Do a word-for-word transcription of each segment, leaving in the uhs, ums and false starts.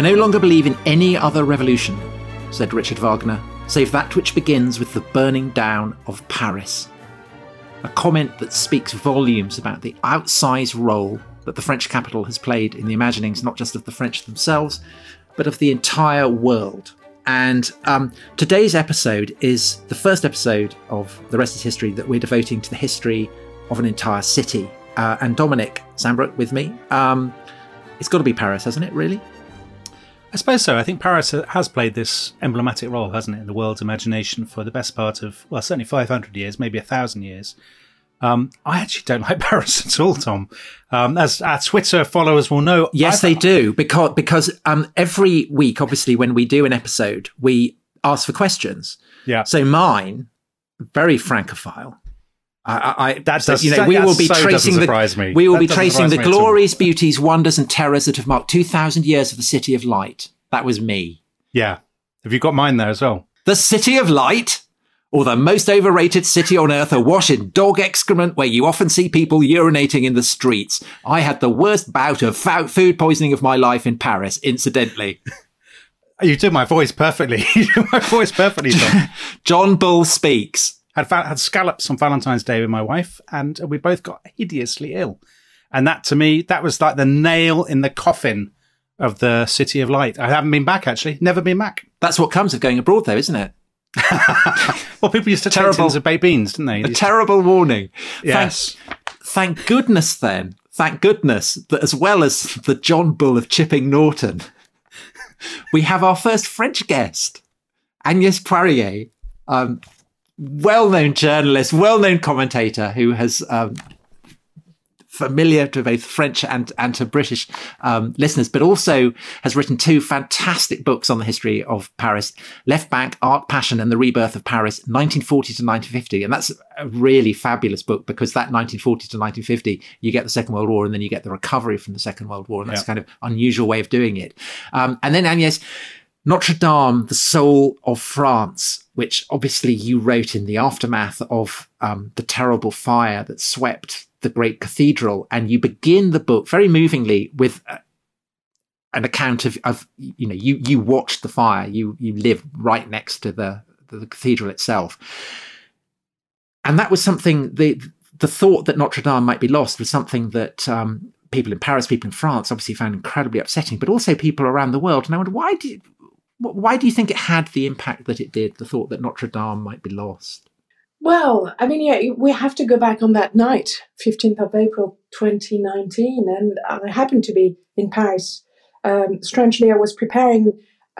I no longer believe in any other revolution, said Richard Wagner, save that which begins with the burning down of Paris. A comment that speaks volumes about the outsized role that the French capital has played in the imaginings, not just of the French themselves, but of the entire world. And um, today's episode is the first episode of The Rest is History that we're devoting to the history of an entire city. Uh, and Dominic Sandbrook with me. Um, it's got to be Paris, hasn't it, really? I suppose so. I think Paris has played this emblematic role, hasn't it, in the world's imagination for the best part of, well, certainly five hundred years, maybe one thousand years. Um, I actually don't like Paris at all, Tom. Um, as our Twitter followers will know. Yes, I've, they do, because because um, every week, obviously, when we do an episode, we ask for questions. Yeah. So mine, very francophile. I, I, that so, does, you know, we that will be so tracing the me. we will that be tracing the me glorious beauties, wonders, and terrors that have marked two thousand years of the City of Light. That was me. Yeah. Have you got mine there as well? The City of Light, or the most overrated city on earth, awash in dog excrement, where you often see people urinating in the streets. I had the worst bout of food poisoning of my life in Paris, incidentally. You did my voice perfectly. You did my voice perfectly, Tom. John Bull speaks. Had had scallops on Valentine's Day with my wife, and we both got hideously ill. And that, to me, that was like the nail in the coffin of the City of Light. I haven't been back, actually. Never been back. That's what comes of going abroad, though, isn't it? Well, people used to take tins of baked beans, didn't they? A terrible warning. Yes. Thank, thank goodness, then, thank goodness that as well as the John Bull of Chipping Norton, we have our first French guest, Agnès Poirier, um, well-known journalist, well-known commentator who has um, familiar to both French and, and to British um, listeners, but also has written two fantastic books on the history of Paris, Left Bank, Art, Passion and the Rebirth of Paris, nineteen forty to nineteen fifty. And that's a really fabulous book because that nineteen forty to nineteen fifty, you get the Second World War and then you get the recovery from the Second World War. And that's yeah. kind of unusual way of doing it. Um, and then Agnès, Notre Dame, the Soul of France, which obviously you wrote in the aftermath of um, the terrible fire that swept the great cathedral. And you begin the book very movingly with uh, an account of, of, you know, you, you watched the fire, you, you live right next to the, the cathedral itself. And that was something, the, the thought that Notre Dame might be lost was something that um, people in Paris, people in France obviously found incredibly upsetting, but also people around the world. And I wonder, why did, why do you think it had the impact that it did, the thought that Notre Dame might be lost? Well, I mean, yeah, we have to go back on that night, fifteenth of April, twenty nineteen, and I happened to be in Paris. Um, strangely, I was preparing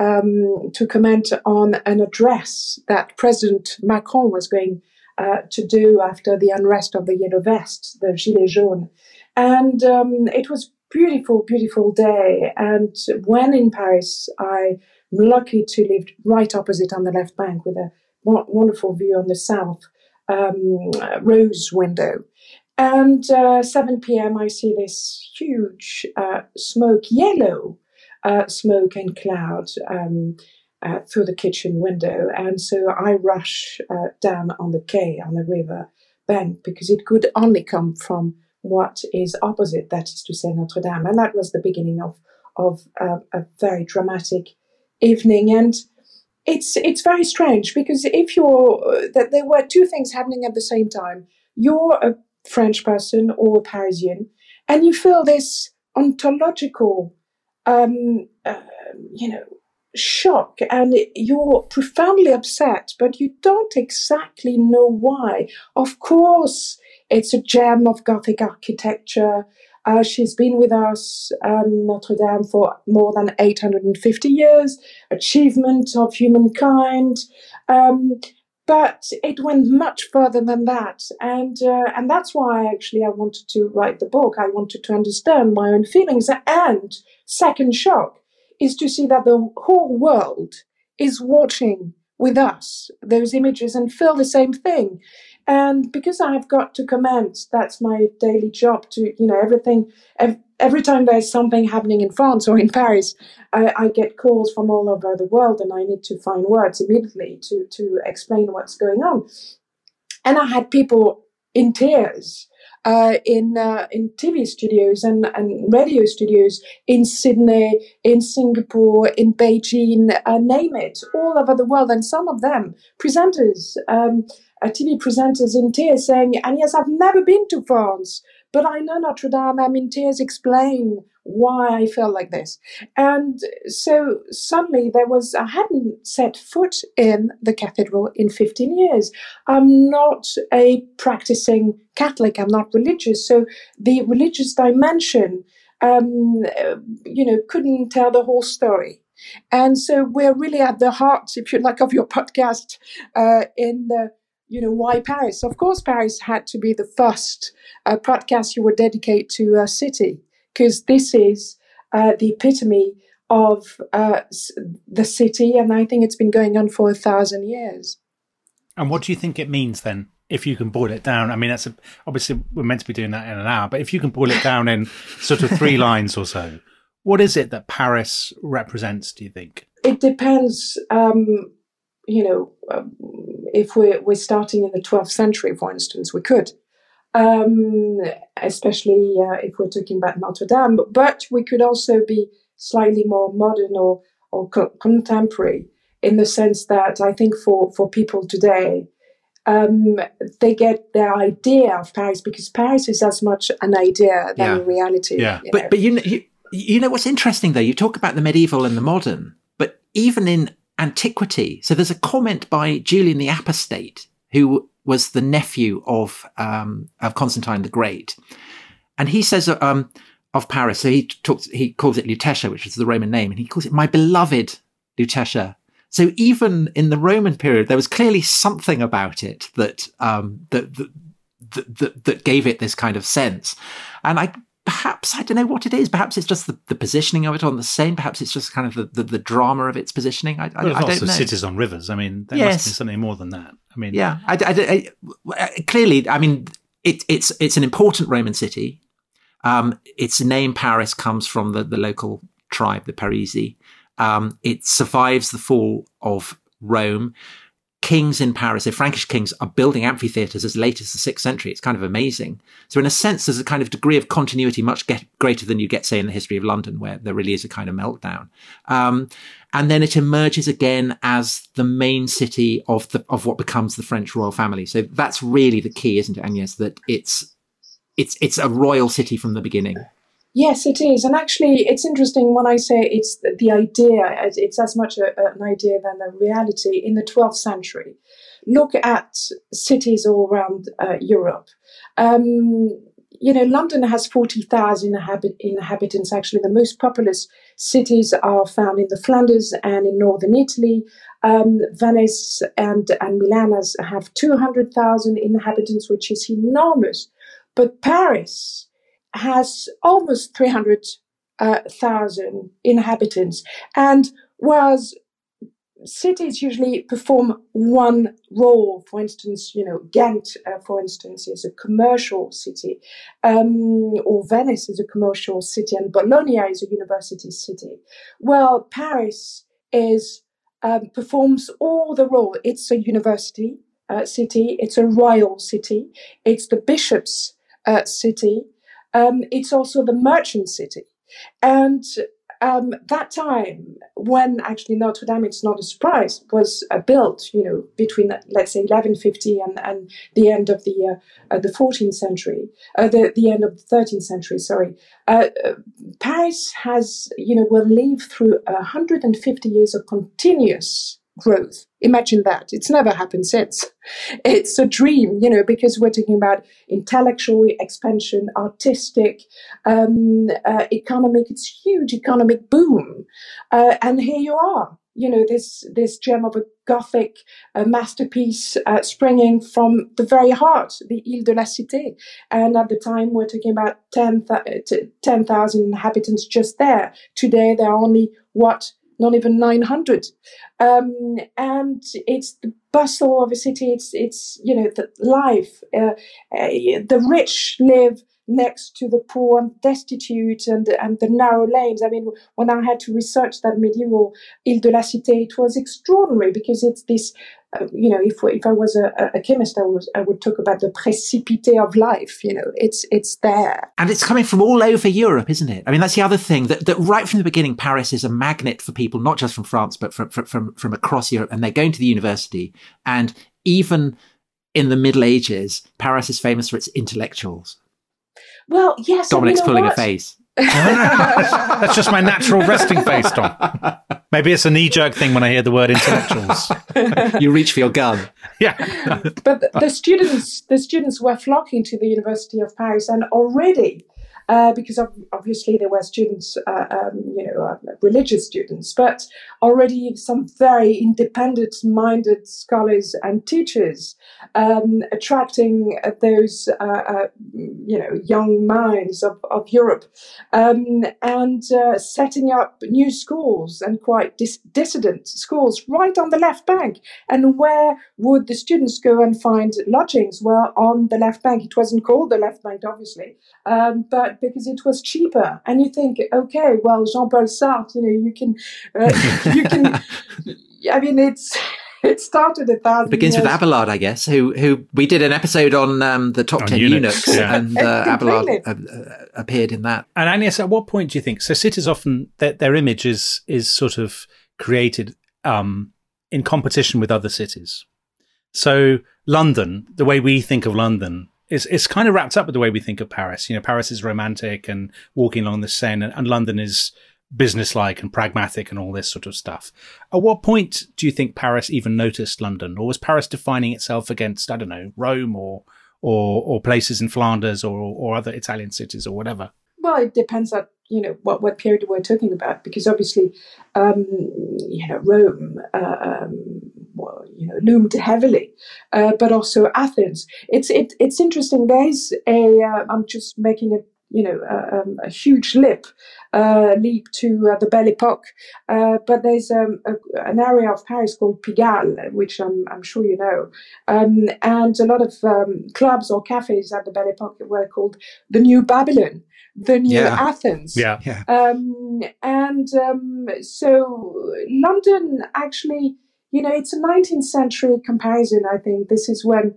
um, to comment on an address that President Macron was going uh, to do after the unrest of the Yellow Vests, the Gilets jaunes. And um, it was beautiful, beautiful day. And when in Paris, I I'm lucky to live right opposite on the left bank with a wonderful view on the south um, rose window. And uh, seven p.m. I see this huge uh, smoke, yellow uh, smoke and cloud um, uh, through the kitchen window. And so I rush uh, down on the quay, on the river bank, because it could only come from what is opposite, that is to say Notre Dame. And that was the beginning of, of uh, a very dramatic evening. And it's it's very strange because if you're uh, that there were two things happening at the same time. You're a French person or a Parisian, and you feel this ontological, um, uh, you know, shock, and you're profoundly upset, but you don't exactly know why. Of course, it's a gem of Gothic architecture. Uh, she's been with us, um, Notre Dame, for more than eight hundred fifty years, achievement of humankind. Um, but it went much further than that. And uh, and that's why actually I wanted to write the book. I wanted to understand my own feelings. And second shock is to see that the whole world is watching with us those images and feel the same thing. And because I've got to comment, that's my daily job to, you know, everything, every, every time there's something happening in France or in Paris, I, I get calls from all over the world and I need to find words immediately to, to explain what's going on. And I had people in tears uh, in uh, in T V studios and, and radio studios in Sydney, in Singapore, in Beijing, uh, name it, all over the world. And some of them, presenters, um, uh, T V presenters in tears saying, and yes, I've never been to France, but I know Notre Dame. I'm in tears, explain why I felt like this. And so suddenly there was, I hadn't set foot in the cathedral in fifteen years. I'm not a practicing Catholic. I'm not religious. So the religious dimension, um, you know, couldn't tell the whole story. And so we're really at the heart, if you like, of your podcast uh, in the, you know, why Paris? Of course, Paris had to be the first uh, podcast you would dedicate to a city, because this is uh, the epitome of uh, the city, and I think it's been going on for a thousand years. And what do you think it means then, if you can boil it down? I mean, that's a, obviously we're meant to be doing that in an hour, but if you can boil it down in sort of three lines or so, what is it that Paris represents, do you think? It depends, um, you know, um, if we're, we're starting in the twelfth century, for instance, we could. Um, especially uh, if we're talking about Notre Dame, but we could also be slightly more modern or, or co- contemporary, in the sense that I think for, for people today, um, they get their idea of Paris, because Paris is as much an idea than Yeah. a reality. Yeah. You But know. but you know, you, you know what's interesting though? You talk about the medieval and the modern, but even in antiquity, so there's a comment by Julian the Apostate, who was the nephew of um, of Constantine the Great, and he says um, of Paris. So he talks, he calls it Lutetia, which is the Roman name, and he calls it my beloved Lutetia. So even in the Roman period, there was clearly something about it that um, that, that that that gave it this kind of sense. And I perhaps I don't know what it is. Perhaps it's just the, the positioning of it on the Seine. Perhaps it's just kind of the, the, the drama of its positioning. I, I, Well, I lots don't of know. cities on rivers. I mean, there Yes. must be something more than that. I mean, Yeah, I, I, I, clearly, I mean, it, it's it's an important Roman city. Um, its name, Paris, comes from the, the local tribe, the Parisi. Um, it survives the fall of Rome. Kings in Paris, so Frankish kings, are building amphitheatres as late as the sixth century. It's kind of amazing. So in a sense, there's a kind of degree of continuity much get, greater than you get, say, in the history of London, where there really is a kind of meltdown. Um, and then it emerges again as the main city of the of what becomes the French royal family. So that's really the key, isn't it, Agnes? That it's it's it's a royal city from the beginning. Yes, it is. And actually, it's interesting when I say it's the idea, it's as much a, an idea than a reality. In the twelfth century, look at cities all around uh, Europe. Um, you know, London has forty thousand inhabit- inhabitants. Actually, the most populous cities are found in the Flanders and in northern Italy. Um, Venice and, and Milan has, have two hundred thousand inhabitants, which is enormous. But Paris has almost three hundred thousand inhabitants. And whereas cities usually perform one role, for instance, you know, Ghent, uh, for instance, is a commercial city, um, or Venice is a commercial city, and Bologna is a university city. Well, Paris is um, performs all the role. It's a university uh, city, it's a royal city, it's the bishop's uh, city, um, it's also the merchant city. And um, that time, when actually Notre Dame, it's not a surprise, was uh, built, you know, between, let's say, eleven fifty and, and the end of the uh, uh, the fourteenth century, uh, the, the end of the thirteenth century, sorry. Uh, uh, Paris has, you know, will live through one hundred fifty years of continuous growth. Imagine that. It's never happened since. It's a dream, you know, because we're talking about intellectual expansion, artistic, um, uh, economic, it's huge economic boom. Uh, and here you are, you know, this, this gem of a Gothic uh, masterpiece uh, springing from the very heart, the Ile de la Cité. And at the time, we're talking about ten thousand inhabitants just there. Today, there are only, what, not even nine hundred. Um, and it's the bustle of a city. It's, it's you know, the life. Uh, uh, the rich live next to the poor and destitute, and, and the narrow lanes. I mean, when I had to research that medieval Ile de la Cité, it was extraordinary because it's this uh, you know, if if I was a, a chemist, I was I would talk about the précipité of life. You know, it's it's there, and it's coming from all over Europe, isn't it? I mean, that's the other thing that, that right from the beginning, Paris is a magnet for people, not just from France, but from from from, from across Europe, and they're going to the university. And even in the Middle Ages, Paris is famous for its intellectuals. Well, yes, Dominic's you know pulling what? a face. No, no, that's just my natural resting face, Tom. Maybe it's a knee-jerk thing when I hear the word intellectuals. You reach for your gun. Yeah. But the students, the students were flocking to the University of Paris, and already, uh, because of, obviously there were students, uh, um, you know, uh, religious students, but already some very independent-minded scholars and teachers, um, attracting uh, those, uh, uh, you know, young minds of, of Europe, um, and uh, setting up new schools and quite dis- dissident schools right on the left bank. And where would the students go and find lodgings? Well, on the left bank. It wasn't called the left bank, obviously, um, but because it was cheaper. And you think, okay, well, Jean-Paul Sartre, you know, you can, uh, you can. I mean, it's. It started a thousand. It begins years. with Abelard, I guess, who who we did an episode on um, the top On ten eunuchs, eunuchs, yeah. and uh, Abelard Completely. uh, uh, appeared in that. And Agnes, at what point do you think? So cities often their, their image is is sort of created um, in competition with other cities. So London, the way we think of London, is is kind of wrapped up with the way we think of Paris. You know, Paris is romantic and walking along the Seine, and, and London is businesslike and pragmatic and all this sort of stuff. At what point do you think Paris even noticed London, or was Paris defining itself against, I don't know, Rome or or or places in Flanders or or other Italian cities or whatever? Well, it depends on, you know, what, what period we're talking about, because obviously, um, you know, Rome, uh, um, well, you know, loomed heavily, uh, but also Athens. It's it, it's interesting. There's a, uh, I'm just making a, you know, uh, um, a huge leap, uh, leap to uh, the Belle Époque. Uh, but there's um, a, an area of Paris called Pigalle, which I'm, I'm sure you know. Um, and a lot of um, clubs or cafes at the Belle Époque were called the New Babylon, the New Yeah. Athens. Yeah. Yeah. Um, and um, so London actually, you know, it's a nineteenth century comparison, I think. This is when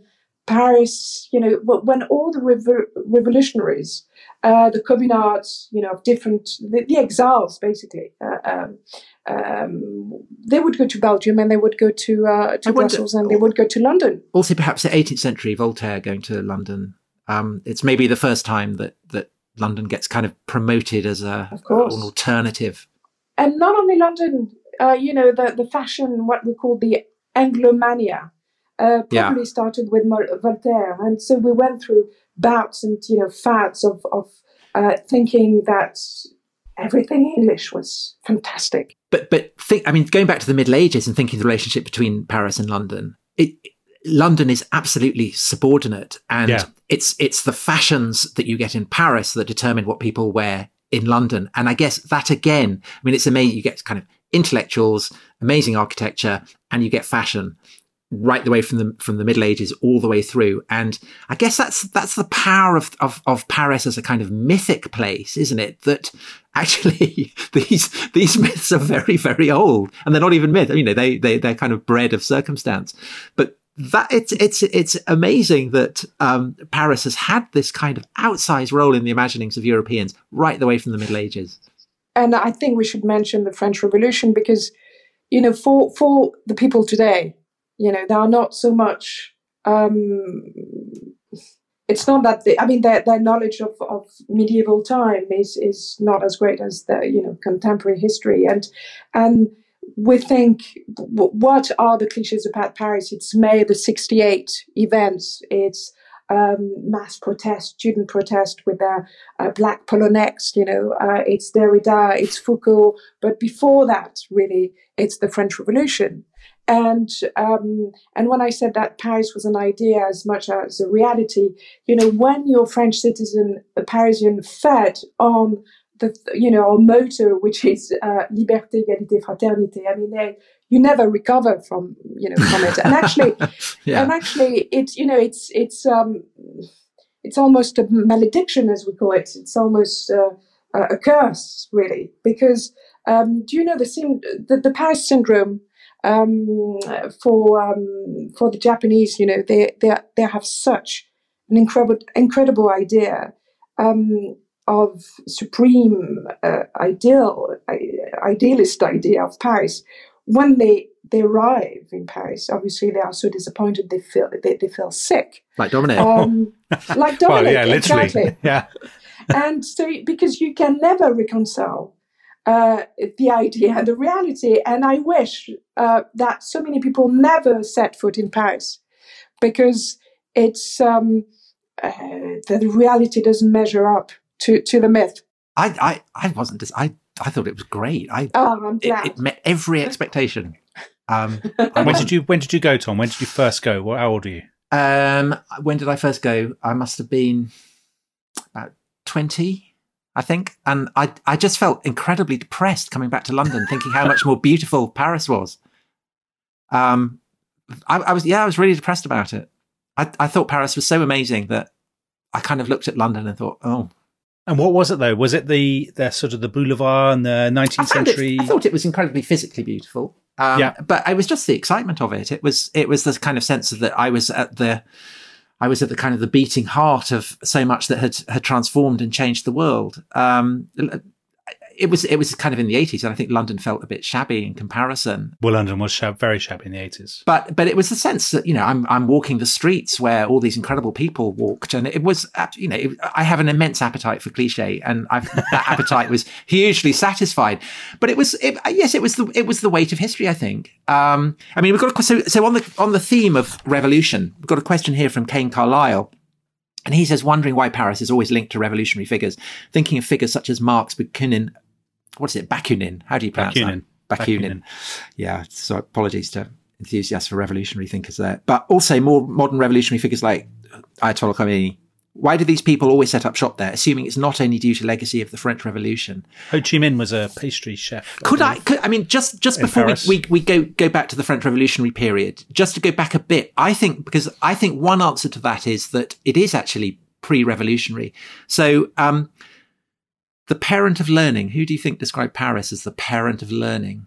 Paris, you know, when all the revo- revolutionaries, uh, the communards, you know, of different, the, the exiles, basically, uh, um, um, they would go to Belgium and they would go to, uh, to I wonder- Brussels and they would go to London. Also, perhaps the eighteenth century, Voltaire going to London. Um, it's maybe the first time that, that London gets kind of promoted as a Of course. an alternative. And not only London, uh, you know, the, the fashion, what we call the Anglomania, uh, probably Yeah. started with Mo- Voltaire. And so we went through bouts and, you know, fads of, of uh, thinking that everything English was fantastic. But but think, I mean, going back to the Middle Ages and thinking the relationship between Paris and London, it, London is absolutely subordinate, and Yeah. it's it's the fashions that you get in Paris that determine what people wear in London. And I guess that again, I mean, it's amazing. You get kind of intellectuals, amazing architecture, and you get fashion right the way from the from the Middle Ages all the way through. And I guess that's that's the power of of, of Paris as a kind of mythic place, isn't it? That actually these these myths are very, very old, and they're not even myths. You know, they they they're kind of bred of circumstance. But that it's it's it's amazing that um, Paris has had this kind of outsized role in the imaginings of Europeans right the way from the Middle Ages. And I think we should mention the French Revolution because, you know, for for the people today, you know, they are not so much. Um, it's not that they, I mean, their their knowledge of, of medieval time is is not as great as the, you know, contemporary history, and and we think, w- what are the cliches about Paris? It's May the sixty-eight events. It's um, mass protest, student protest with their uh, black polo necks, you know, uh, it's Derrida, it's Foucault. But before that, really, it's the French Revolution. And um, and when I said that Paris was an idea as much as a reality, you know, when you're a French citizen, a Parisian, fed on the, you know, our motto, which is uh, liberté, égalité, fraternité. I mean, they, you never recover from, you know, from it. And actually, Yeah. and actually, it's, you know, it's it's um, it's almost a malediction, as we call it. It's almost uh, a curse, really, because um, do you know the, sim- the the Paris syndrome? um, for um, for the Japanese, you know, they they they have such an incredible incredible idea um, of supreme uh, ideal idealist idea of Paris. When they they arrive in Paris, obviously they are so disappointed they feel they, they feel sick, like Dominic. um, like Dominic, well, yeah, literally, exactly. yeah. And so, because you can never reconcile uh, the idea and the reality, and I wish uh, that so many people never set foot in Paris, because it's um, uh, the reality doesn't measure up to, to the myth. I, I, I wasn't. Dis- I, I thought it was great. I, oh, I'm glad. It, it met every expectation. Um, when did you When did you go, Tom? When did you first go? What, how old are you? Um, when did I first go? I must have been about twenty, I think. And I, I just felt incredibly depressed coming back to London, thinking how much more beautiful Paris was. Um, I, I was, yeah, I was really depressed about it. I, I thought Paris was so amazing that I kind of looked at London and thought, oh. And what was it though? Was it the, the sort of the boulevard and the nineteenth century? It, I thought it was incredibly physically beautiful. Um, yeah. But it was just the excitement of it. It was, it was this kind of sense of that I was at the, I was at the kind of the beating heart of so much that had, had transformed and changed the world. Um, it was, it was kind of in the eighties, and I think London felt a bit shabby in comparison. Well, London was shab- very shabby in the eighties. But, but it was the sense that, you know, I'm, I'm walking the streets where all these incredible people walked, and it was, you know, it, I have an immense appetite for cliche, and I've, that appetite was hugely satisfied. But it was, it, yes, it was the, it was the weight of history, I think. Um, I mean, we've got a, so, so on the, on the theme of revolution, we've got a question here from Kane Carlisle. And he says, wondering why Paris is always linked to revolutionary figures, thinking of figures such as Marx, Bakunin, what is it? Bakunin. How do you pronounce Bakunin. that? Bakunin. Bakunin. Yeah. So apologies to enthusiasts for revolutionary thinkers there. But also more modern revolutionary figures like Ayatollah Khomeini. Why do these people always set up shop there, assuming it's not only due to legacy of the French Revolution? Ho Chi Minh was a pastry chef. Could I, could, I mean, just, just before we, we, we go, go back to the French Revolutionary period, just to go back a bit, I think, because I think one answer to that is that it is actually pre-revolutionary. So, um, the parent of learning, who do you think described Paris as the parent of learning?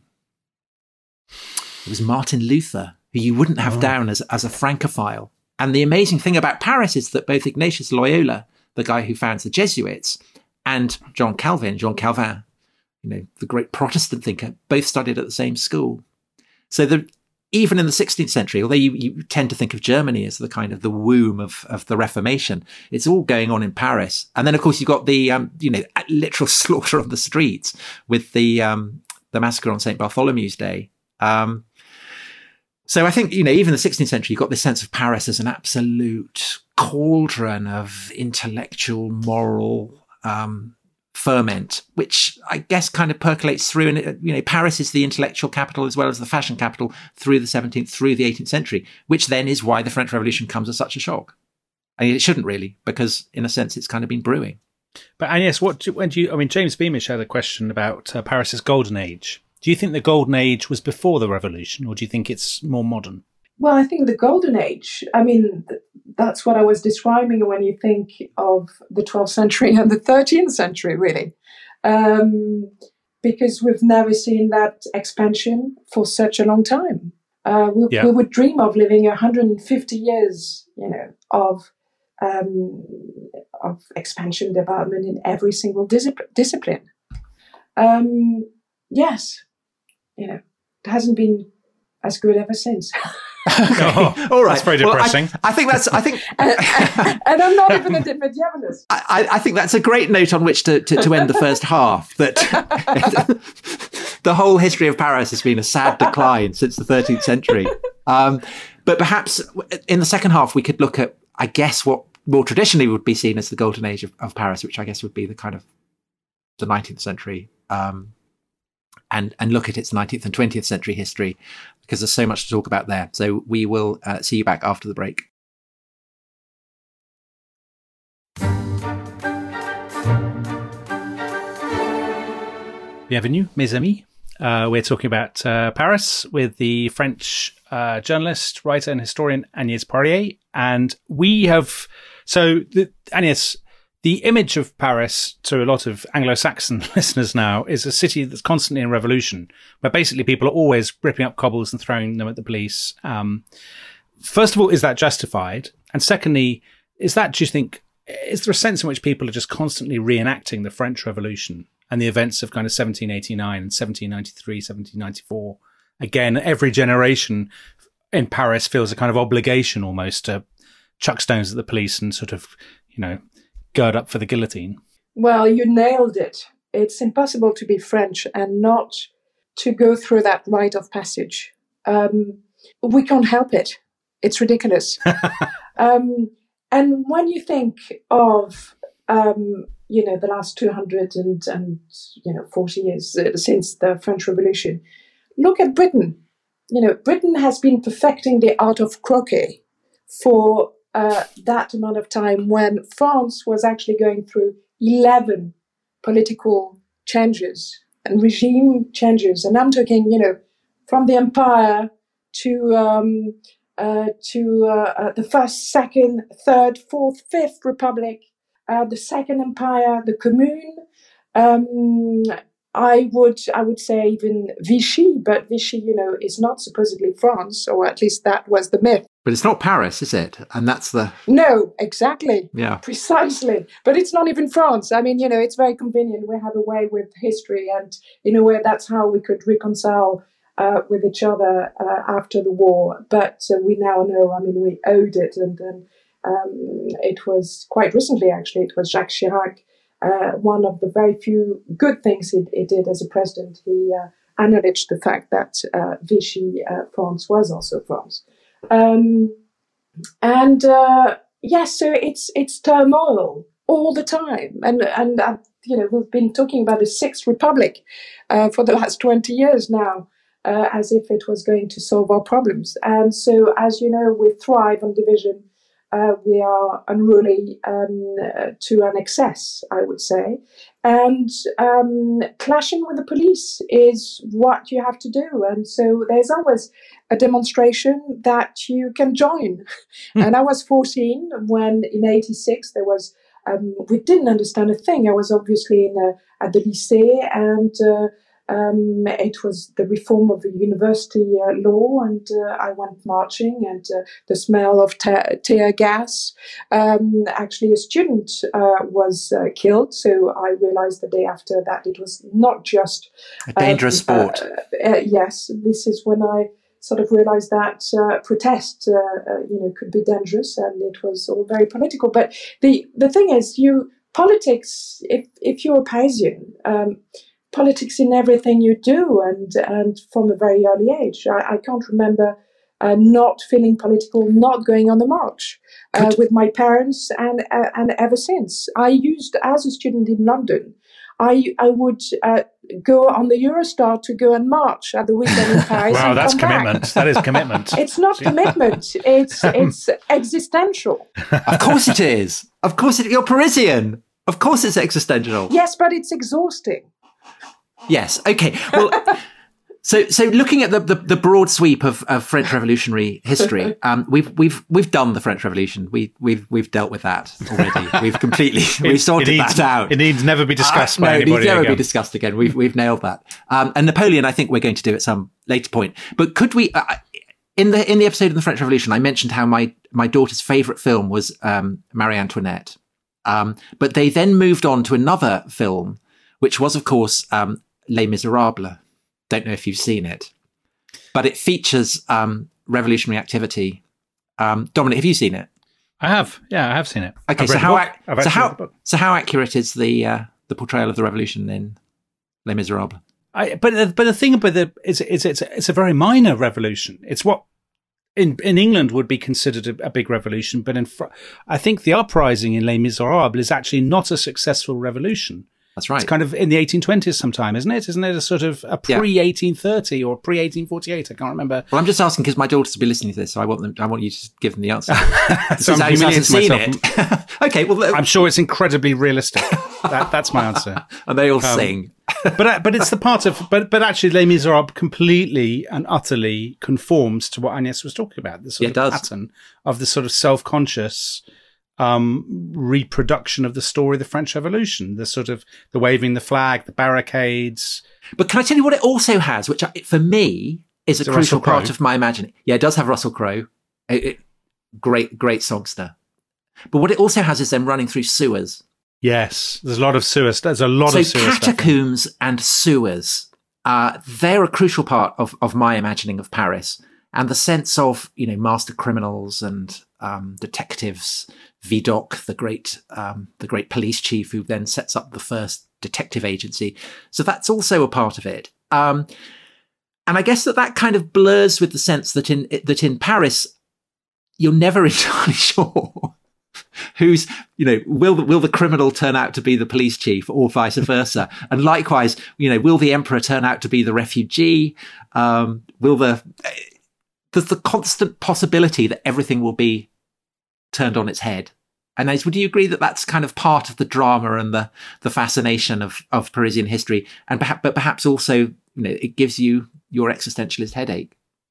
It was Martin Luther, who you wouldn't have oh. down as, as a Francophile. And the amazing thing about Paris is that both Ignatius Loyola, the guy who founds the Jesuits, and John Calvin, John Calvin, you know, the great Protestant thinker, both studied at the same school. So the, even in the sixteenth century, although you, you tend to think of Germany as the kind of the womb of, of the Reformation, it's all going on in Paris. And then, of course, you've got the, um, you know, literal slaughter on the streets with the, um, the massacre on Saint Bartholomew's Day. Um, so I think, you know, even in the sixteenth century, you've got this sense of Paris as an absolute cauldron of intellectual, moral, um, ferment, which I guess kind of percolates through. And, you know, Paris is the intellectual capital as well as the fashion capital through the seventeenth, through the eighteenth century, which then is why the French Revolution comes as such a shock. I mean, it shouldn't really, because in a sense, it's kind of been brewing. But Agnes, what do, when do you, I mean, James Beamish had a question about uh, Paris's golden age. Do you think the golden age was before the revolution, or do you think it's more modern? Well, I think the golden age, I mean, th- that's what I was describing when you think of the twelfth century and the thirteenth century, really. Um, because we've never seen that expansion for such a long time. Uh, we, yeah. we would dream of living one hundred fifty years, you know, of um, of expansion, development in every single dis- discipline. Um, yes, you know, it hasn't been as good ever since. Okay. Oh, all right. That's very depressing. Well, I, I think that's, I think, and, and I'm not even a medievalist. I, I think that's a great note on which to, to, to end the first half, that the whole history of Paris has been a sad decline since the thirteenth century. Um, but perhaps in the second half, we could look at, I guess, what more traditionally would be seen as the golden age of, of Paris, which I guess would be the kind of the nineteenth century, um, and, and look at its nineteenth and twentieth century history, because there's so much to talk about there. So we will uh, see you back after the break. Bienvenue, mes amis. Uh, we're talking about uh, Paris with the French uh, journalist, writer and historian Agnès Poirier. And we have, so the, Agnès, the image of Paris to a lot of Anglo-Saxon listeners now is a city that's constantly in revolution, where basically people are always ripping up cobbles and throwing them at the police. Um, first of all, is that justified? And secondly, is that, do you think, is there a sense in which people are just constantly reenacting the French Revolution and the events of kind of seventeen eighty-nine and seventeen ninety-three, seventeen ninety-four? Again, every generation in Paris feels a kind of obligation almost to chuck stones at the police and sort of, you know, gird up for the guillotine. Well, you nailed it. It's impossible to be French and not to go through that rite of passage. Um, we can't help it. It's ridiculous. um, and when you think of, um, you know, the last two hundred and, and you know, forty years uh, since the French Revolution, look at Britain. You know, Britain has been perfecting the art of croquet for uh, that amount of time when France was actually going through eleven political changes and regime changes. And I'm talking, you know, from the empire to um, uh, to uh, uh, the first, second, third, fourth, fifth republic, uh, the second empire, the commune. Um, I would I would say even Vichy, but Vichy, you know, is not supposedly France, or at least that was the myth. But it's not Paris, is it? And that's the... No, exactly. Yeah. Precisely. But it's not even France. I mean, you know, it's very convenient. We have a way with history, and in a way that's how we could reconcile uh, with each other uh, after the war. But uh, we now know, I mean, we owed it. And then um, it was quite recently, actually, it was Jacques Chirac. Uh, one of the very few good things he, he did as a president, he uh, acknowledged the fact that uh, Vichy uh, France was also France. Um, and uh, yes, so it's it's turmoil all the time, and and uh, you know, we've been talking about the Sixth Republic uh, for the last twenty years now, uh, as if it was going to solve our problems. And so, as you know, we thrive on division. Uh, we are unruly um, uh, to an excess, I would say. And um, clashing with the police is what you have to do. And so there's always a demonstration that you can join. Mm. And I was fourteen when in eighty-six there was, um, we didn't understand a thing. I was obviously in a, at the lycée, and uh, Um, it was the reform of the university uh, law, and uh, I went marching, and uh, the smell of te- tear gas. Um, actually, a student uh, was uh, killed, so I realized the day after that it was not just a dangerous uh, sport. Uh, uh, yes, this is when I sort of realized that uh, protest, uh, uh, you know, could be dangerous, and it was all very political. But the the thing is, you politics. If if you're a Parisian. Um, Politics in everything you do, and and from a very early age. I, I can't remember uh, not feeling political, not going on the march uh, with my parents, and uh, and ever since. I used, as a student in London, I I would uh, go on the Eurostar to go and march at the weekend in Paris. Wow, and that's come commitment. Back. That is commitment. It's not commitment. It's it's existential. Of course it is. Of course it. You're Parisian. Of course it's existential. Yes, but it's exhausting. Yes. Okay. Well, so so looking at the, the, the broad sweep of, of French Revolutionary history, um, we've we've we've done the French Revolution. We we've we've dealt with that already. We've completely we've sorted it needs, that out. It needs never be discussed uh, by no, anybody it needs never again. be discussed again. We've we've nailed that. Um, and Napoleon, I think we're going to do at some later point. But could we? Uh, in the in the episode of the French Revolution, I mentioned how my my daughter's favourite film was um, Marie Antoinette. Um, but they then moved on to another film, which was, of course, um, Les Miserables. Don't know if you've seen it, but it features um, revolutionary activity. Um, Dominic, have you seen it? I have, yeah, I have seen it. Okay, I've so read how the book. ac- I've so actually read how the book. so how accurate is the uh, the portrayal of the revolution in Les Miserables? I, but the- but the thing about the is is it's it's a very minor revolution. It's what in in England would be considered a, a big revolution, but in Fr- I think the uprising in Les Miserables is actually not a successful revolution. That's right. It's kind of in the eighteen twenties sometime, isn't it? Isn't it a sort of a pre eighteen thirty or pre eighteen forty-eight? I can't remember. Well, I'm just asking because my daughters will be listening to this, so I want them. I want you to give them the answer. So I'm This is how he hasn't seen humiliating it. Okay, well, look, I'm sure it's incredibly realistic. That, that's my answer. and they all Um, sing. but uh, but it's the part of but but actually Les Miserables completely and utterly conforms to what Agnès was talking about. The sort Yeah, it of does. pattern of the sort of self-conscious um, reproduction of the story of the French Revolution, the sort of the waving the flag, the barricades. But can I tell you what it also has, which I, for me is a Is it crucial Russell part Crowe? of my imagining. Yeah, it does have Russell Crowe. It, it, great, great songster. But what it also has is them running through sewers. Yes, there's a lot of sewers. There's a lot so of sewers. catacombs and sewers, uh, they're a crucial part of, of my imagining of Paris. And the sense of, you know, master criminals and um, detectives, Vidocq, the great um, the great police chief who then sets up the first detective agency. So that's also a part of it. Um, and I guess that that kind of blurs with the sense that in that in Paris, you're never entirely sure who's, you know, will the, will the criminal turn out to be the police chief or vice versa? And likewise, you know, will the emperor turn out to be the refugee? Um, will the... There's the constant possibility that everything will be turned on its head. And would you agree that that's kind of part of the drama and the, the fascination of, of Parisian history? And perhaps, but perhaps also, you know, it gives you your existentialist headache.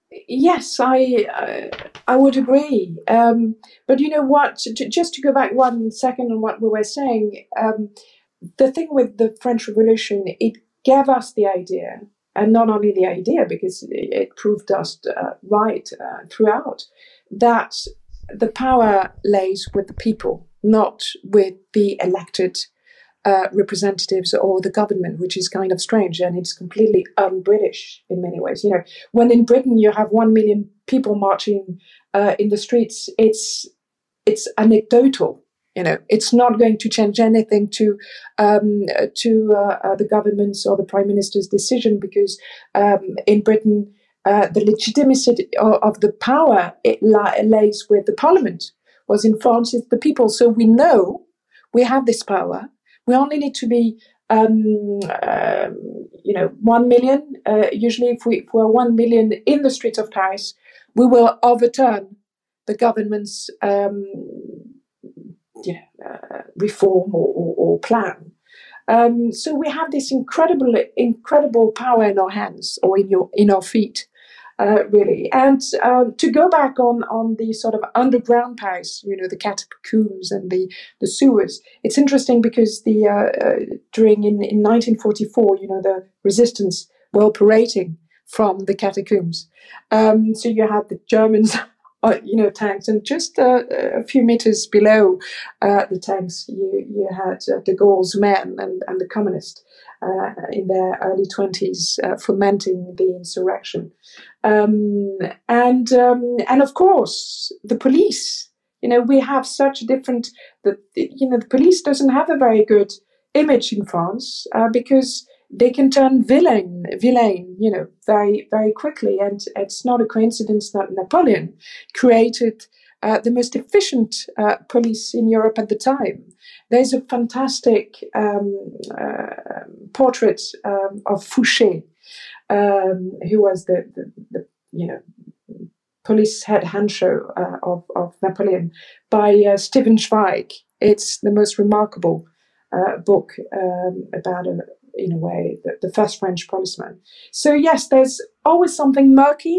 Yes, I uh, I would agree. Um, but you know what? J- just to go back one second on what we were saying, um, the thing with the French Revolution, it gave us the idea, and not only the idea, because it, it proved us uh, right uh, throughout, that the power lays with the people, not with the elected uh, representatives or the government, which is kind of strange, and it's completely un-British in many ways. You know, when in Britain you have one million people marching uh, in the streets, it's it's anecdotal. You know, it's not going to change anything to um, to uh, uh, the government's or the prime minister's decision, because um, in Britain uh, the legitimacy of, of the power it li- lays with the parliament. Was in France it's the people. So we know we have this power. We only need to be, um, uh, you know, one million. Uh, usually, if we if we're one million in the streets of Paris, we will overturn the government's um, you know, uh, reform or, or, or plan. Um, so we have this incredible, incredible power in our hands or in your in our feet, uh, really. And um, to go back on on the sort of underground Paris, you know, the catacombs and the, the sewers. It's interesting because the uh, uh, during in, in nineteen forty-four, you know, the resistance were operating from the catacombs. Um, so you had the Germans. Uh, you know, tanks, and just uh, a few meters below uh, the tanks, you you had uh, de Gaulle's men and, and the communists uh, in their early twenties uh, fomenting the insurrection, um, and um, and of course the police. You know, we have such a different. The you know the police doesn't have a very good image in France uh, because they can turn villain, villain, you know, very, very quickly. And it's not a coincidence that Napoleon created uh, the most efficient uh, police in Europe at the time. There's a fantastic um, uh, portrait um, of Fouché, um, who was the, the, the, you know, police head honcho uh, of, of Napoleon, by uh, Stephen Zweig. It's the most remarkable uh, book um, about a in a way, the, the first French policeman. So yes, there's always something murky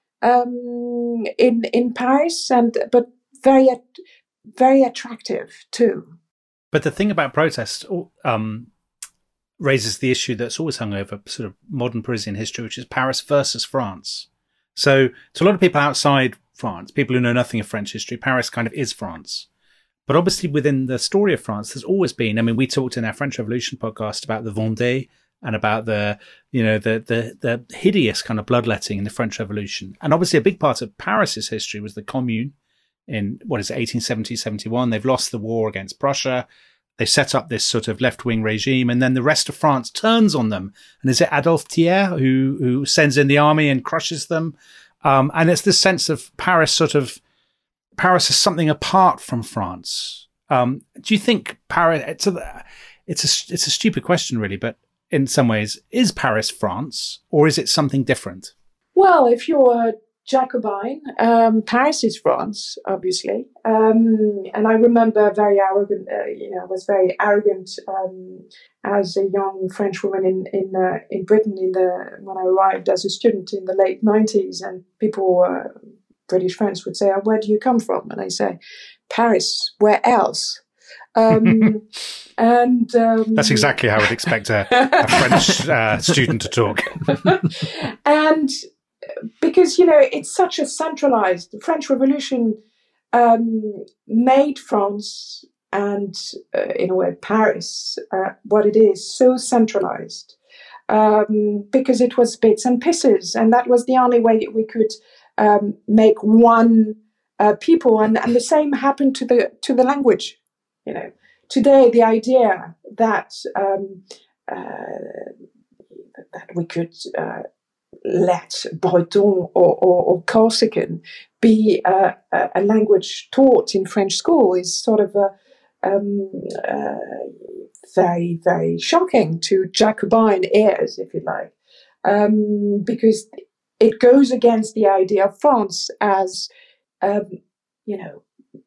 um, in in Paris, and but very very attractive too. But the thing about protest um, raises the issue that's always hung over sort of modern Parisian history, which is Paris versus France. So to a lot of people outside France, people who know nothing of French history, Paris kind of is France. But obviously within the story of France, there's always been, I mean, we talked in our French Revolution podcast about the Vendée and about the, you know, the, the, the hideous kind of bloodletting in the French Revolution. And obviously a big part of Paris's history was the Commune in, what is it, eighteen seventy, seventy-one. They've lost the war against Prussia. They set up this sort of left-wing regime, and then the rest of France turns on them. And is it Adolphe Thiers who, who sends in the army and crushes them? Um, and it's this sense of Paris sort of, Paris is something apart from France. Um, do you think Paris? It's a, it's a, it's a stupid question, really. But in some ways, is Paris France, or is it something different? Well, if you're a Jacobin, um, Paris is France, obviously. Um, and I remember very arrogant. Uh, you know, I was very arrogant um, as a young French woman in in uh, in Britain in the when I arrived as a student in the late nineties, and people were. British friends would say, oh, where do you come from? And I say, Paris, where else? Um, and um, That's exactly how I would expect a, a French uh, student to talk. And because, you know, it's such a centralized, the French Revolution um, made France and, uh, in a way, Paris, uh, what it is, so centralized. Um, because it was bits and pieces, and that was the only way we could um, make one uh, people. And, and the same happened to the to the language. You know, today the idea that um, uh, that we could uh, let Breton or, or, or Corsican be uh, a, a language taught in French school is sort of a um, uh, very, very shocking to Jacobin ears, if you like, um, because it goes against the idea of France as, um, you know,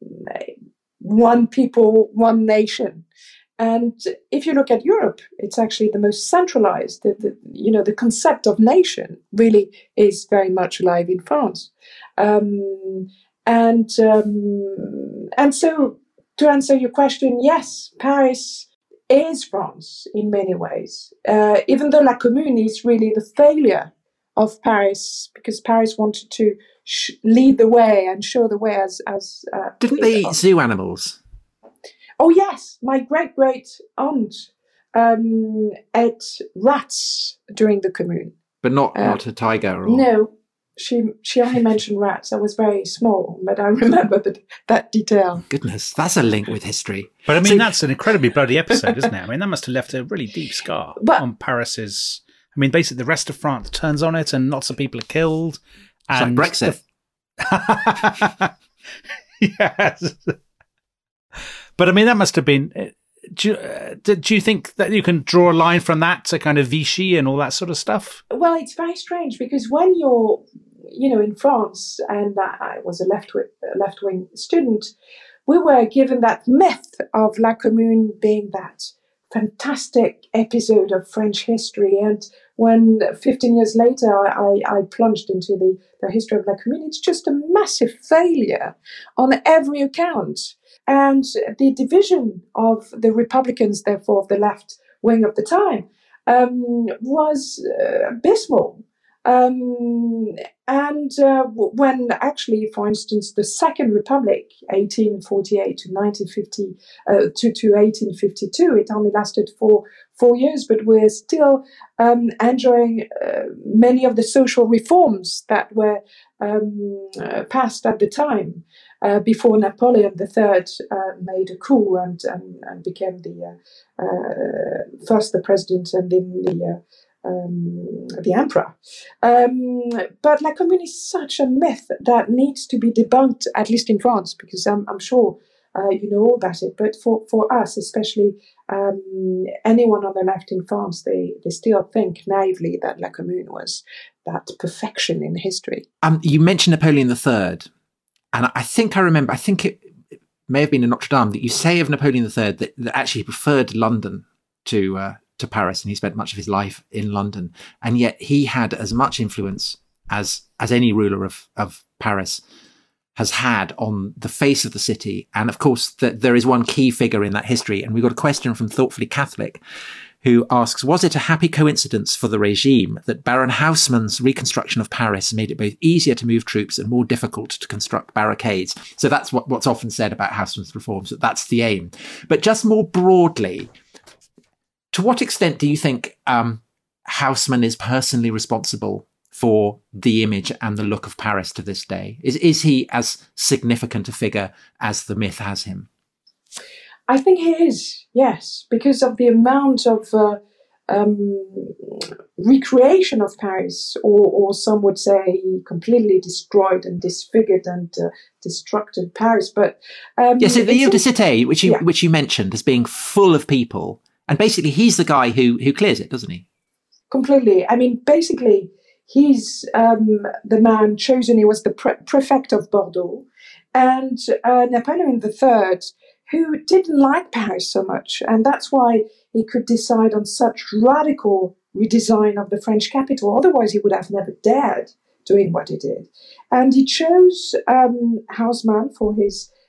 one people, one nation. And if you look at Europe, it's actually the most centralized. The, the, you know, the concept of nation really is very much alive in France. Um, and um, and so, to answer your question, yes, Paris is France in many ways, uh, even though La Commune is really the failure of Paris, because Paris wanted to sh- lead the way and show the way as... as uh, Didn't they eat zoo animals? Oh, yes. My great-great-aunt um, ate rats during the Commune. But not, uh, not a tiger? Or... No. She she only mentioned rats. I was very small, but I remember that, that detail. Goodness, that's a link with history. But I mean, So- that's an incredibly bloody episode, isn't it? I mean, that must have left a really deep scar But- on Paris's... I mean, basically, the rest of France turns on it and lots of people are killed. It's And like Brexit. the- yes. But I mean, that must have been... Do you, uh, do you think that you can draw a line from that to kind of Vichy and all that sort of stuff? Well, it's very strange because when you're, you know, in France, and I was a left left wing student, we were given that myth of La Commune being that fantastic episode of French history. And when fifteen years later I, I plunged into the, the history of La Commune, it's just a massive failure on every account. And the division of the Republicans, therefore, of the left wing of the time, um, was uh, abysmal. Um, and uh, when actually, for instance, the Second Republic, eighteen forty-eight to nineteen fifty, uh, to, to eighteen fifty-two, it only lasted for four years, but we're still um, enjoying uh, many of the social reforms that were um, uh, passed at the time. Uh, before Napoleon the Third uh, made a coup and, and, and became the uh, uh, first the president and then the uh, um, the emperor. Um, but La Commune is such a myth that needs to be debunked, at least in France, because I'm, I'm sure uh, you know all about it. But for, for us, especially um, anyone on the left in France, they, they still think naively that La Commune was that perfection in history. Um, you mentioned Napoleon the Third. And I think I remember, I think it, it may have been in Notre Dame that you say of Napoleon the Third that, that actually he preferred London to uh, to Paris, and he spent much of his life in London. And yet he had as much influence as as any ruler of, of Paris has had on the face of the city. And of course, the, there is one key figure in that history. And we got a question from Thoughtfully Catholic, who asks, was it a happy coincidence for the regime that Baron Haussmann's reconstruction of Paris made it both easier to move troops and more difficult to construct barricades? So that's what, what's often said about Haussmann's reforms, that that's the aim. But just more broadly, to what extent do you think um, Haussmann is personally responsible for the image and the look of Paris to this day? Is, is he as significant a figure as the myth has him? I think he is, yes, because of the amount of uh, um, recreation of Paris, or, or some would say he completely destroyed and disfigured and uh, destructed Paris. But um, yes, yeah, so the Ile de also, Cité, which you yeah. which you mentioned as being full of people, and basically he's the guy who who clears it, doesn't he? Completely. I mean, basically, he's um, the man chosen. He was the pre- prefect of Bordeaux, and uh, Napoleon the Third, who didn't like Paris so much. And that's why he could decide on such radical redesign of the French capital. Otherwise, he would have never dared doing what he did. And he chose um, Haussmann for his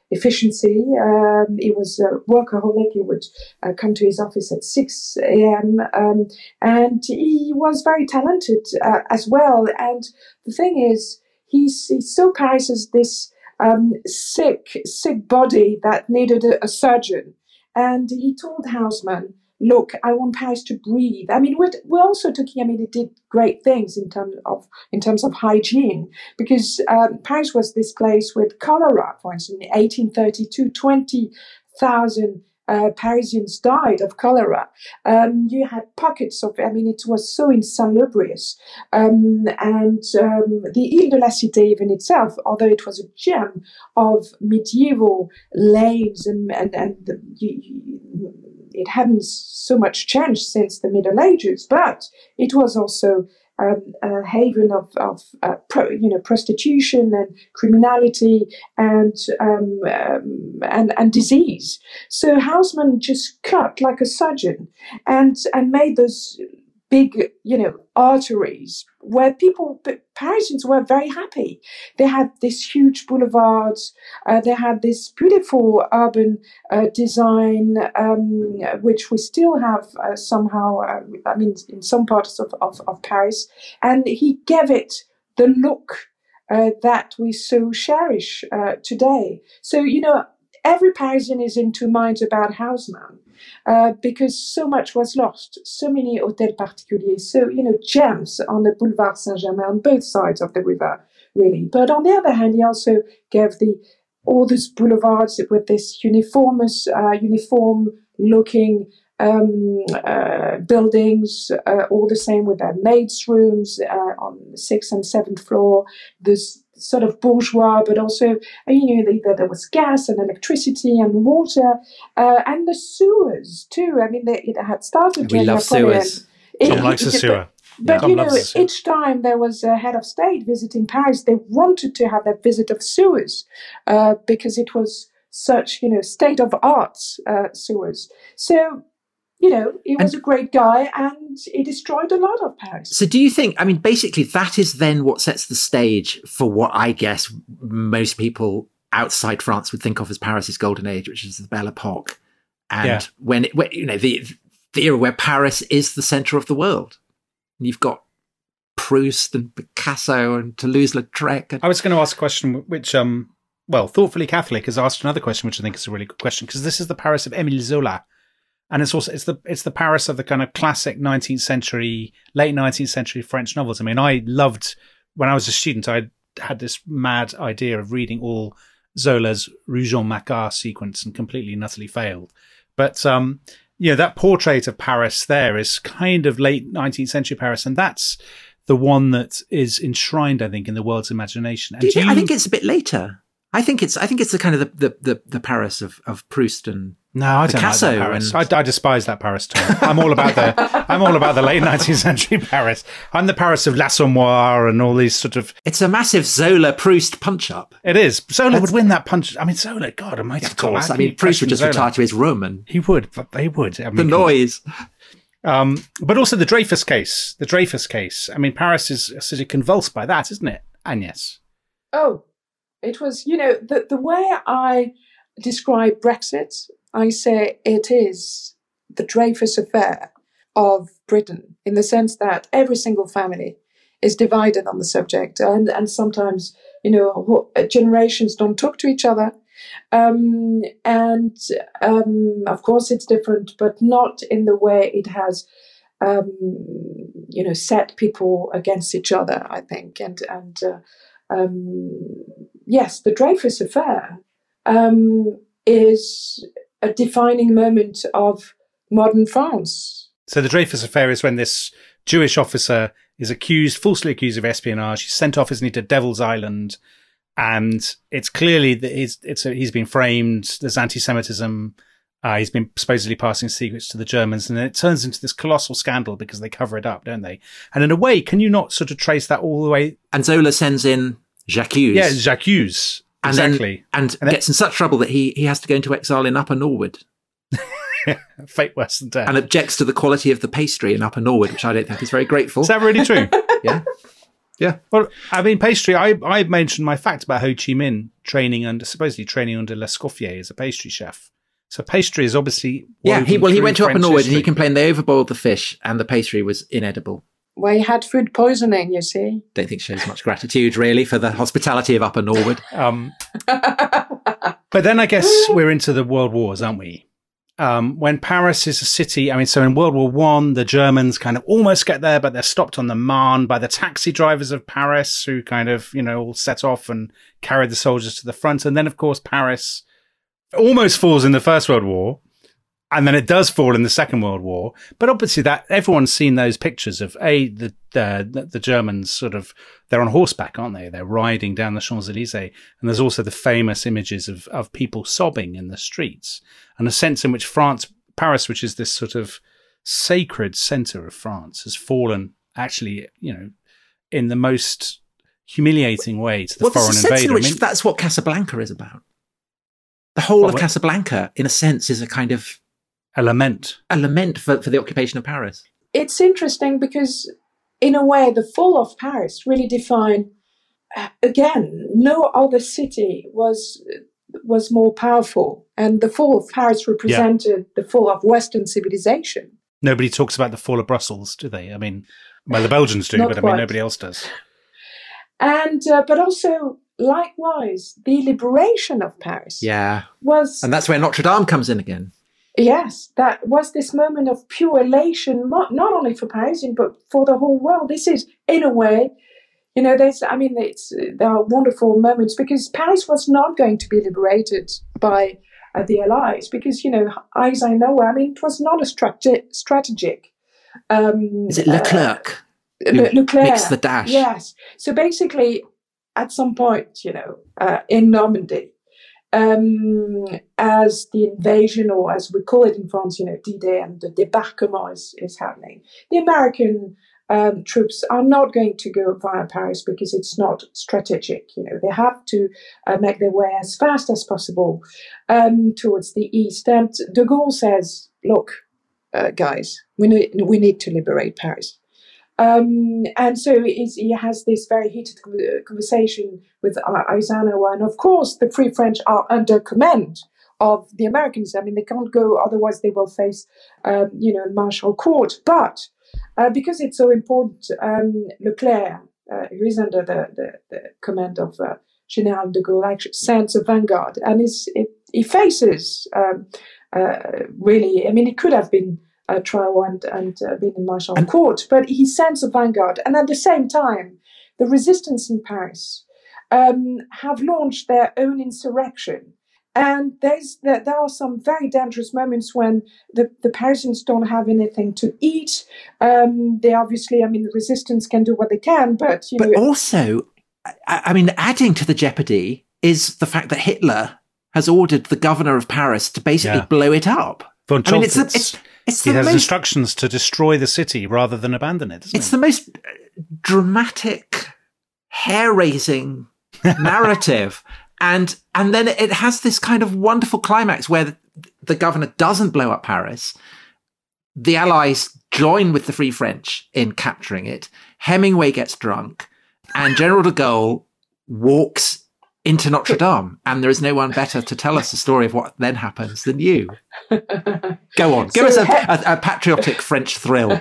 efficiency. Um, he was a workaholic. He would uh, come to his office at six a.m. Um, and he was very talented uh, as well. And the thing is, he's, he saw Paris as this um, sick, sick body that needed a, a surgeon. And he told Haussmann, look, I want Paris to breathe. I mean, we're, we're also talking, I mean, it did great things in terms of in terms of hygiene, because um, Paris was this place with cholera, for instance, in eighteen thirty-two, twenty thousand uh, Parisians died of cholera. Um, you had pockets of, I mean, it was so insalubrious. Um, and um, the Ile de la Cité even itself, although it was a gem of medieval lanes and, and, and the, you, you, it hadn't so much changed since the Middle Ages, but it was also um, a haven of, of uh, pro, you know, prostitution and criminality and, um, um, and and disease. So Haussmann just cut like a surgeon and and made those big, you know, arteries where people, Parisians were very happy. They had these huge boulevards. Uh, they had this beautiful urban uh, design, um, which we still have uh, somehow, uh, I mean, in some parts of, of, of Paris. And he gave it the look uh, that we so cherish uh, today. So, you know, every Parisian is in two minds about Haussmann. Uh, because so much was lost, so many hôtels particuliers, so, you know, gems on the Boulevard Saint-Germain on both sides of the river, really. But on the other hand, he also gave the all these boulevards with this uniformous, uh, uniform-looking um, uh, buildings, uh, all the same with their maids' rooms uh, on the sixth and seventh floor, this sort of bourgeois, but also, you know, the, there was gas and electricity and water, uh, and the sewers too. I mean, they, it had started. We love Napoleon. sewers. Tom likes a sewer. But, Tom you know, loves each time there was a head of state visiting Paris, they wanted to have that visit of sewers uh, because it was such, you know, state-of-art uh, sewers. So, you know, he was and, a great guy and he destroyed a lot of Paris. So do you think, I mean, basically that is then what sets the stage for what I guess most people outside France would think of as Paris's golden age, which is the Belle Epoque. And yeah. when, it, when, you know, the, the era where Paris is the center of the world. And you've got Proust and Picasso and Toulouse-Lautrec. And- I was going to ask a question which, um, well, Thoughtfully Catholic has asked another question, which I think is a really good question, because this is the Paris of Émile Zola. And it's also, it's the, it's the Paris of the kind of classic nineteenth century, late nineteenth century French novels. I mean, I loved, when I was a student, I had this mad idea of reading all Zola's Rougon-Macquart sequence and completely and utterly failed. But, um, you know, that portrait of Paris there is kind of late nineteenth century Paris. And that's the one that is enshrined, I think, in the world's imagination. And do you think, you, I think it's a bit later. I think it's, I think it's the kind of the, the, the, the Paris of, of Proust and No, I don't Picasso like that Paris. And... I, I despise that Paris too. I'm all about the I'm all about the late nineteenth century Paris. I'm the Paris of L'Assommoir and all these sort of. It's a massive Zola Proust punch up. It is. Zola That's... would win that punch. I mean, Zola, God Almighty. Of course. I mean, Proust would just Zola. retire to his room and he would. But they would. I mean, the noise. Um, but also the Dreyfus case. The Dreyfus case. I mean, Paris is sort of convulsed by that, isn't it, Agnes? Oh, it was. You know, the the way I describe Brexit. I say it is the Dreyfus affair of Britain, in the sense that every single family is divided on the subject. And, and sometimes, you know, generations don't talk to each other. Um, and, um, of course, it's different, but not in the way it has, um, you know, set people against each other, I think. And, and uh, um, yes, the Dreyfus affair um, is a defining moment of modern France. So the Dreyfus affair is when this Jewish officer is accused, falsely accused of espionage. He's sent off, isn't he, to Devil's Island, and it's clearly that he's it's a, he's been framed. There's anti-Semitism. Uh, he's been supposedly passing secrets to the Germans, and then it turns into this colossal scandal because they cover it up, don't they? And in a way, can you not sort of trace that all the way? And Zola sends in J'accuse. Yeah, J'accuse. And exactly. Then, and, and gets then, in such trouble that he, he has to go into exile in Upper Norwood. Fate worse than death. And objects to the quality of the pastry in Upper Norwood, which I don't think is very grateful. Is that really true? Yeah. Yeah. Well, I mean, pastry, I, I mentioned my fact about Ho Chi Minh training under, supposedly training under L'Escoffier as a pastry chef. So pastry is obviously yeah. He well, he went to Upper French Norwood history. and he complained they overboiled the fish and the pastry was inedible. Well, he had food poisoning, you see. Don't think shows much gratitude really for the hospitality of Upper Norwood. Um, but then I guess we're into the world wars, aren't we? Um, when Paris is a city, I mean, so in World War One, the Germans kind of almost get there, but they're stopped on the Marne by the taxi drivers of Paris, who kind of, you know, all set off and carried the soldiers to the front. And then, of course, Paris almost falls in the First World War. And then it does fall in the Second World War. But obviously that everyone's seen those pictures of a the the, the Germans sort of, they're on horseback, aren't they? They're riding down the Champs-Elysees. And there's also the famous images of, of people sobbing in the streets, and a sense in which France, Paris, which is this sort of sacred center of France, has fallen actually, you know, in the most humiliating way to the well, foreign there's a sense invader. in which I mean, that's what Casablanca is about. The whole Well, of what- Casablanca, in a sense, is a kind of a lament. a lament for, for the occupation of Paris. It's interesting because, in a way, the fall of Paris really defined, uh, again, no other city was was more powerful. And the fall of Paris represented the fall of Western civilization. Nobody talks about the fall of Brussels, do they? I mean, well, the Belgians do, Not but I quite. mean, nobody else does. And uh, but also, likewise, the liberation of Paris Yeah. was... And that's where Notre Dame comes in again. Yes, that was this moment of pure elation, not, not only for Parisians, but for the whole world. This is, in a way, you know, there's, I mean, it's, there are wonderful moments because Paris was not going to be liberated by uh, the Allies because, you know, Eisenhower, I mean, it was not a strate- strategic. Um, Is it Leclerc? Uh, who Le- Leclerc. makes the dash? Yes. So basically, at some point, you know, uh, in Normandy, um, as the invasion, or as we call it in France, you know, D-Day and the débarquement is, is happening, the American um, troops are not going to go via Paris because it's not strategic. You know, they have to uh, make their way as fast as possible um, towards the east. And de Gaulle says, look, uh, guys, we need, we need to liberate Paris. Um, and so he's, he has this very heated conversation with Eisenhower. And of course, the Free French are under command of the Americans. I mean, they can't go, otherwise they will face, um, you know, martial court. But uh, because it's so important, um, Leclerc, uh, who is under the, the, the command of uh, General de Gaulle, actually sends a vanguard. And it's, it, he faces, um, uh, really, I mean, it could have been Uh, trial and, and uh, been in martial And- court, but he sends a vanguard. And at the same time, the resistance in Paris um, have launched their own insurrection. And there's there, there are some very dangerous moments when the, the Parisians don't have anything to eat. Um, they obviously, I mean, the resistance can do what they can, but you But know, also, I, I mean, adding to the jeopardy is the fact that Hitler has ordered the governor of Paris to basically Yeah. blow it up. Von I mean, it's, the- Choltitz, it's, it's he the has most instructions to destroy the city rather than abandon it, doesn't It's he? the most dramatic, hair-raising narrative, and and then it has this kind of wonderful climax where the, the governor doesn't blow up Paris. The Allies join with the Free French in capturing it. Hemingway gets drunk, and General de Gaulle walks into Notre Dame, and there is no one better to tell us the story of what then happens than you. Go on, give So us a, he- a, a patriotic French thrill.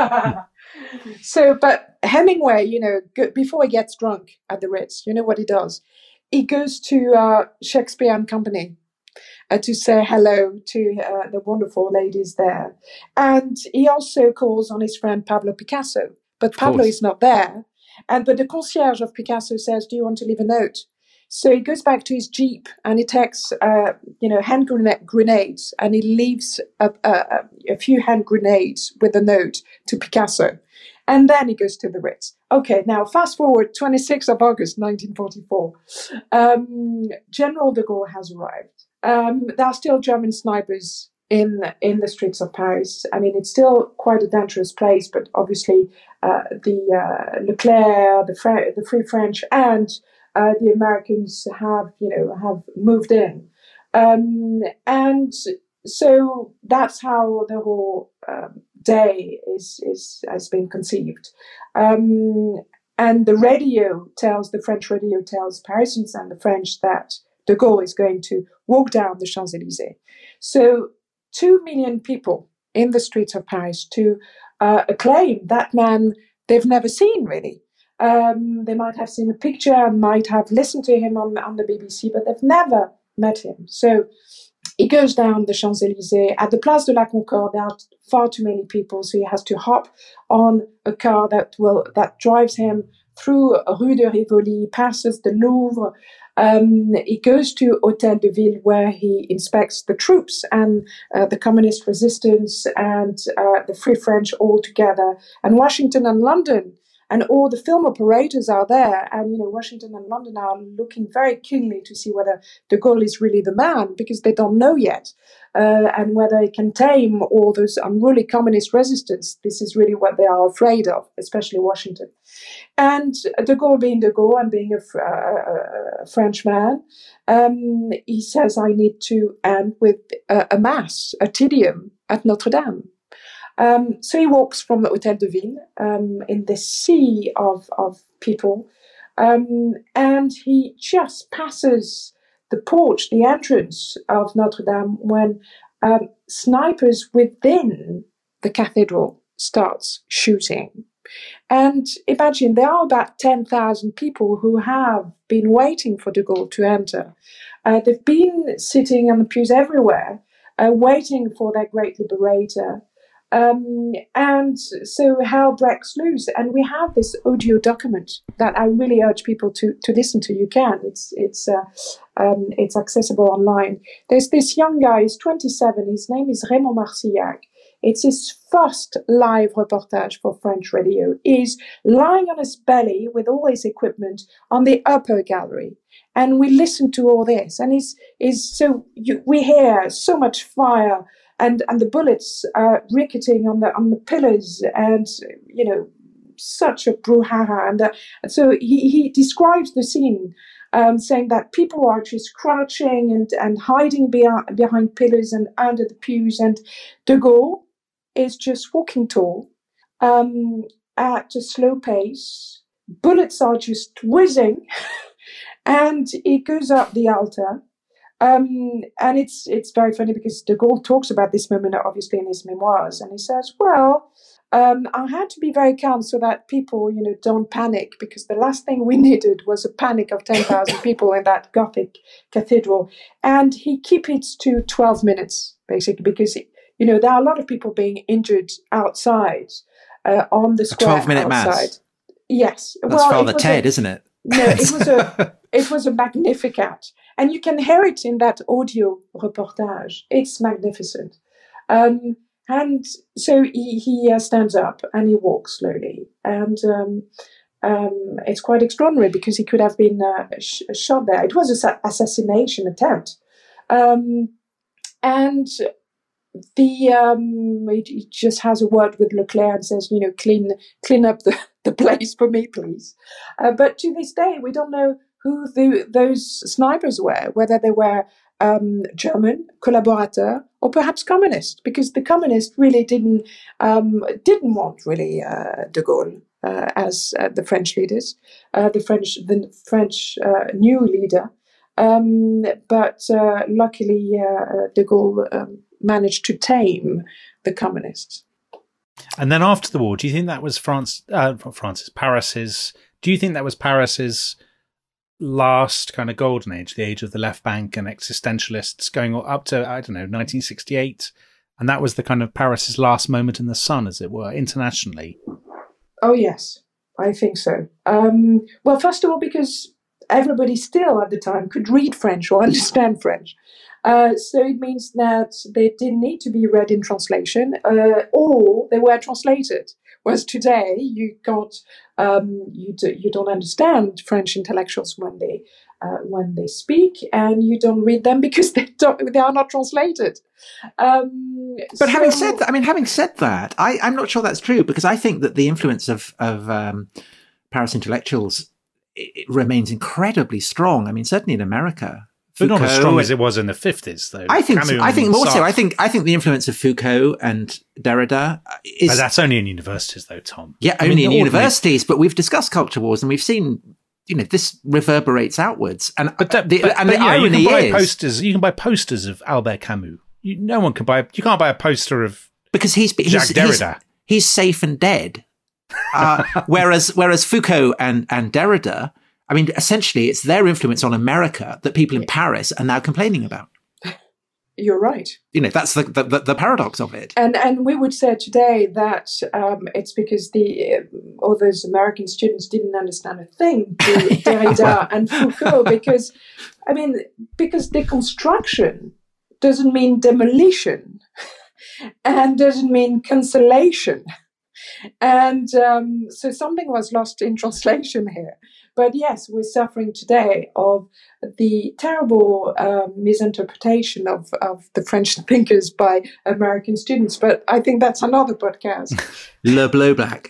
So, but Hemingway, you know, go, before he gets drunk at the Ritz, you know what he does? He goes to uh, Shakespeare and Company uh, to say hello to uh, the wonderful ladies there. And he also calls on his friend Pablo Picasso. But Of Pablo course. is not there. And but the concierge of Picasso says, do you want to leave a note? So he goes back to his Jeep and he takes, uh, you know, hand grena- grenades and he leaves a, a, a few hand grenades with a note to Picasso. And then he goes to the Ritz. Okay, now fast forward, twenty-sixth of August, nineteen forty-four. Um, General de Gaulle has arrived. Um, there are still German snipers in in the streets of Paris. I mean, it's still quite a dangerous place, but obviously uh, the uh, Leclerc, the, Fre- the Free French, and uh, the Americans have, you know, have moved in. Um, and so that's how the whole um, day is, is has been conceived. Um, and the radio tells, the French radio tells Parisians and the French that de Gaulle is going to walk down the Champs-Élysées. So two million people in the streets of Paris to uh, acclaim that man they've never seen, really. Um, they might have seen a picture and might have listened to him on, on the B B C, but they've never met him. So he goes down the Champs-Élysées. At the Place de la Concorde, there are far too many people, so he has to hop on a car that will that drives him through Rue de Rivoli, passes the Louvre. Um, he goes to Hôtel de Ville, where he inspects the troops and uh, the communist resistance and uh, the Free French all together. And Washington and London and all the film operators are there. And, you know, Washington and London are looking very keenly to see whether de Gaulle is really the man, because they don't know yet. Uh, and whether he can tame all those unruly communist resistance. This is really what they are afraid of, especially Washington. And de Gaulle, being de Gaulle and being a, uh, a French man, um, he says, I need to end with a, a mass, a Te Deum at Notre Dame. Um, so he walks from the Hôtel de Ville um, in this sea of, of people, um, and he just passes the porch, the entrance of Notre Dame, when um, snipers within the cathedral starts shooting. And imagine there are about ten thousand people who have been waiting for de Gaulle to enter. Uh, they've been sitting on the pews everywhere, uh, waiting for their great liberator. Um, and so hell breaks loose, and we have this audio document that I really urge people to, to listen to. You can, it's it's uh, um, it's accessible online. There's this young guy, he's twenty-seven, his name is Raymond Marcillac. It's his first live reportage for French radio. He's lying on his belly with all his equipment on the upper gallery. And we listen to all this, and he's, he's so you, we hear so much fire, and, and the bullets are ricketing on the on the pillars, and you know, such a brouhaha. And, the, and so he, he describes the scene, um, saying that people are just crouching and, and hiding behind, behind pillars and under the pews, and de Gaulle is just walking tall um, at a slow pace. Bullets are just whizzing, and he goes up the altar. Um, and it's it's very funny because de Gaulle talks about this moment, obviously, in his memoirs, and he says, well, um, I had to be very calm so that people, you know, don't panic, because the last thing we needed was a panic of ten thousand people in that Gothic cathedral. And he keeps it to twelve minutes, basically, because, you know, there are a lot of people being injured outside uh, on the square. A twelve-minute outside. Mass. Yes. That's well, Father Ted, a, isn't it? No, it was a it was a Magnificat, and you can hear it in that audio reportage. It's magnificent, um, and so he he uh, stands up and he walks slowly, and um, um, it's quite extraordinary because he could have been uh, sh- shot there. It was an assassination attempt, um, and. The um, he just has a word with Leclerc and says, you know, clean clean up the, the place for me, please. Uh, but to this day, we don't know who the, those snipers were, whether they were um, German, collaborateur, or perhaps communist, because the communists really didn't um, didn't want really uh, de Gaulle uh, as uh, the French leaders, uh, the French the French uh, new leader. Um, but uh, luckily, uh, de Gaulle um, managed to tame the communists. And then after the war, do you think that was France, uh, not France's, Paris's, do you think that was Paris's last kind of golden age, the age of the left bank and existentialists going up to, I don't know, nineteen sixty-eight? And that was the kind of Paris's last moment in the sun, as it were, internationally? Oh, yes, I think so. Um, well, first of all, because everybody still at the time could read French or understand French. Uh, so it means that they didn't need to be read in translation, uh, or they were translated. Whereas today, you can't, um, you do, you don't understand French intellectuals when they uh, when they speak, and you don't read them because they don't they are not translated. Um, but so, having said that, I mean, having said that, I, I'm not sure that's true, because I think that the influence of of um, Paris intellectuals it remains incredibly strong. I mean, certainly in America. But not as strong Foucault. as it was in the fifties, though. I think. Camus I think and more so. Sartre. I think. I think the influence of Foucault and Derrida is. But that's only in universities, though, Tom. Yeah, I only mean, in the ordinary- universities. But we've discussed culture wars, and we've seen, you know, this reverberates outwards. And But, that, the, but, and but, the you know, irony you can buy is posters. You can buy posters of Albert Camus. You, no one can buy. You can't buy a poster of because he's he's, Jacques he's, Derrida. he's safe and dead. Uh, whereas whereas Foucault and and Derrida, I mean, essentially, it's their influence on America that people in Paris are now complaining about. You're right. You know, that's the the, the, the paradox of it. And and we would say today that um, it's because the uh, all those American students didn't understand a thing to Derrida and Foucault, because, I mean, because deconstruction doesn't mean demolition and doesn't mean cancellation. And um, so something was lost in translation here. But yes, we're suffering today of the terrible uh, misinterpretation of, of the French thinkers by American students. But I think that's another podcast. Le Bleu Black.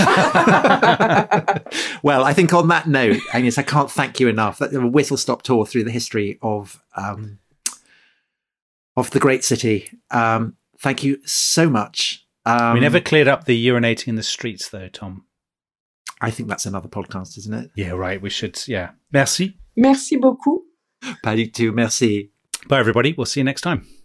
Well, I think on that note, Agnes, I can't thank you enough. That a whistle-stop tour through the history of um, of the great city. Um, thank you so much. Um, we never cleared up the urinating in the streets, though, Tom. I think that's another podcast, isn't it? Yeah, right. We should. Yeah. Merci. Merci beaucoup. Pas du tout. Merci. Bye, everybody. We'll see you next time.